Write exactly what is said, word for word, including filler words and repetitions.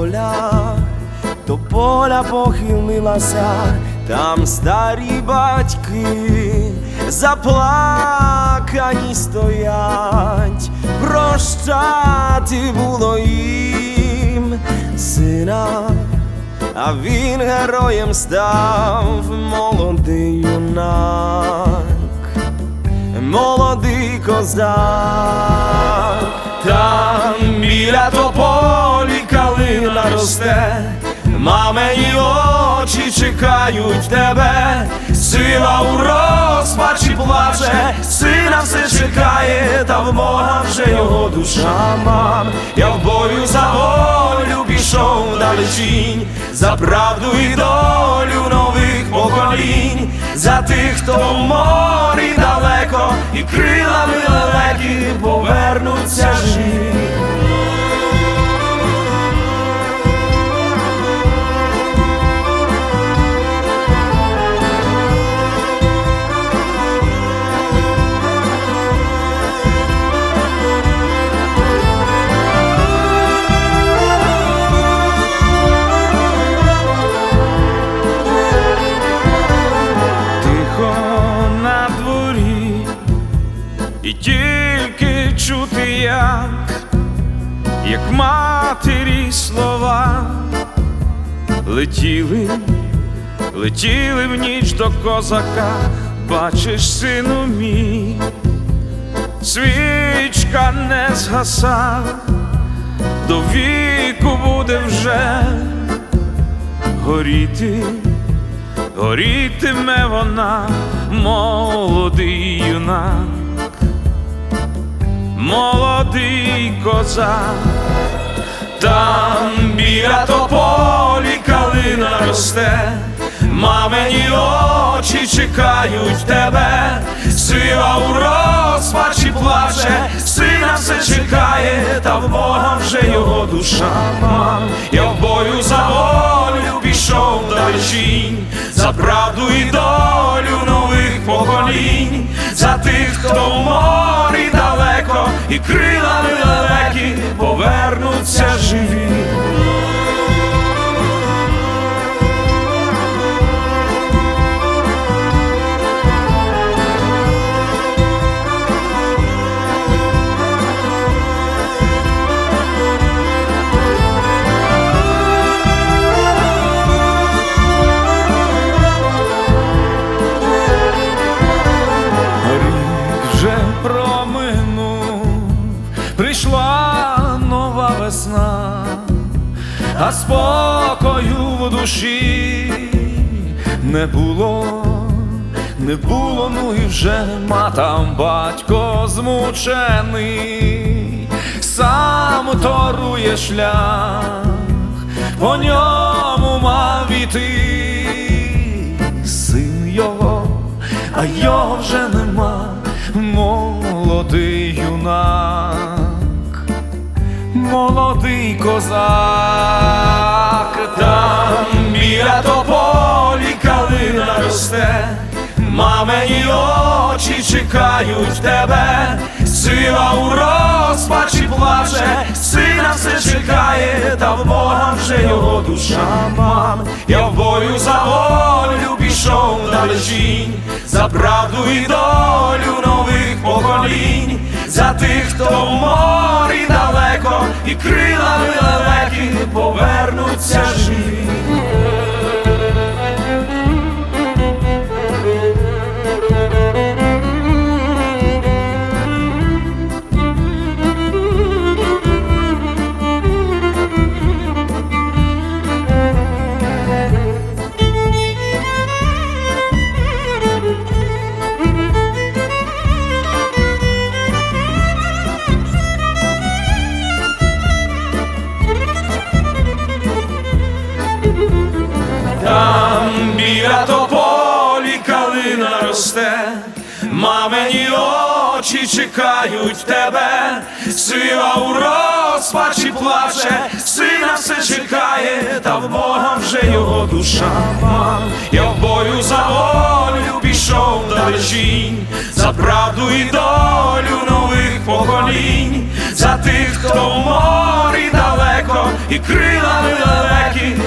поля, до поля похилилася, там старі батьки заплакані стоять, прощати було їм сина, а він героєм став, молодий юнак, молодий козак. Там біля тополі калина росте, мамині очі чекають тебе, сила у розпачі плаче, сина все чекає, та в Бога вже його душа. Мам, я в бою за волю пішов далечінь, за правду і долю нових поколінь, за тих, хто в морі далеко і крилами лелеки повернуться живі. І тільки чути, як, як матері слова летіли, летіли в ніч до козака. Бачиш, сину мій, свічка не згаса, до віку буде вже горіти, горітиме вона, молодий юнак, молодий козак. Там біля тополі калина росте, мамині очі чекають тебе, сила у розпачі плаче, сина все чекає, та в Бога вже його душа. Мам, я в бою за волю пішов далечінь, за правду і долю нових поколінь, за тих, хто в морі далеко і крилами лелеки повернуться живі. Прийшла нова весна, а спокою в душі не було, не було, ну і вже матам батько змучений, сам торує шлях, по ньому мав іти син його, а його вже нема, молодий юнак, молодий козак. Там біля тополі калина росте, мамині очі чекають тебе, сила у розпачі плаче, сина все чекає, та в Бога вже його душа. Мам, я в бою за волю пішов далечінь, за правду і долю нових поколінь, за тих, хто в морі далеко і крилами лелеки повернуться живі. Там біля тополі калина росте, мамині очі чекають тебе, сила у розпачі плаче, сина все чекає, та в Бога вже його душа. Мам, я в бою за волю пішов далечінь, за правду і долю нових поколінь, за тих, хто в морі далеко, і крилами лелеки